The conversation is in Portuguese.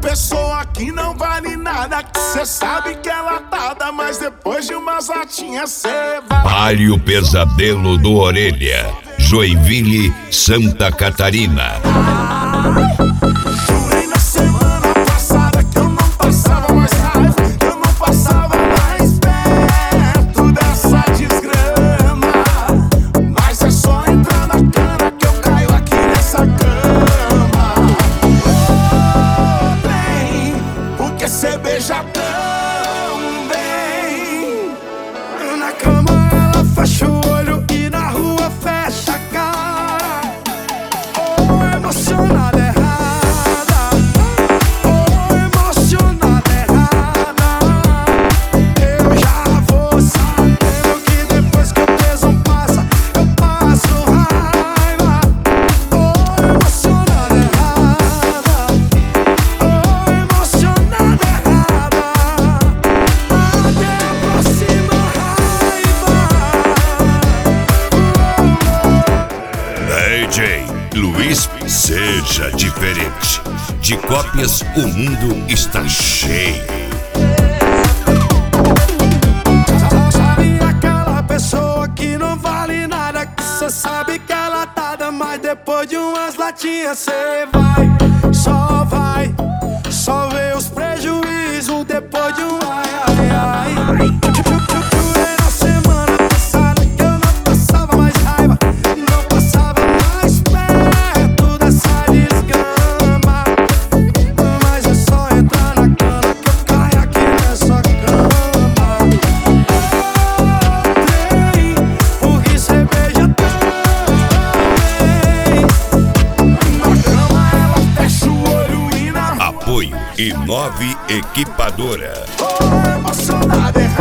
pessoa que não vale nada, que cê sabe que é latada, mas depois de umas latinhas cê vai. Pare o pesadelo do Orelha, Joinville, Santa Catarina. Jurei na semana passada que eu não passava mais raiva, que eu não passava mais perto dessa desgrama. Mas é só entrar na cana que eu caio aqui nessa cama. Oh, bem, porque cê beija tão bem. Na cama ela fecha o olho e na rua fecha a cara. Oh, emocionada errada, oh, emocionada errada. Eu já vou sabendo que depois que o tesão passa, eu passo raiva. Oh, emocionada errada, oh, emocionada errada. Até a próxima raiva. DJ Luiz, seja diferente. De cópias o mundo está cheio. Sabe aquela pessoa que não vale nada, que cê sabe que é latada, mas depois de umas latinhas cê só vê os prejuízos depois de um ai. Jurei na semana passada que eu não passava mais raiva, não passava mais perto dessa desgrama. Mas é só entrar na cana que eu caio aqui nessa cama. Ontem, porque cê beija tão bem. Na cama ela fecha o olho e na rua. Apoio Inove Equipadora. Oh, emocionada errada.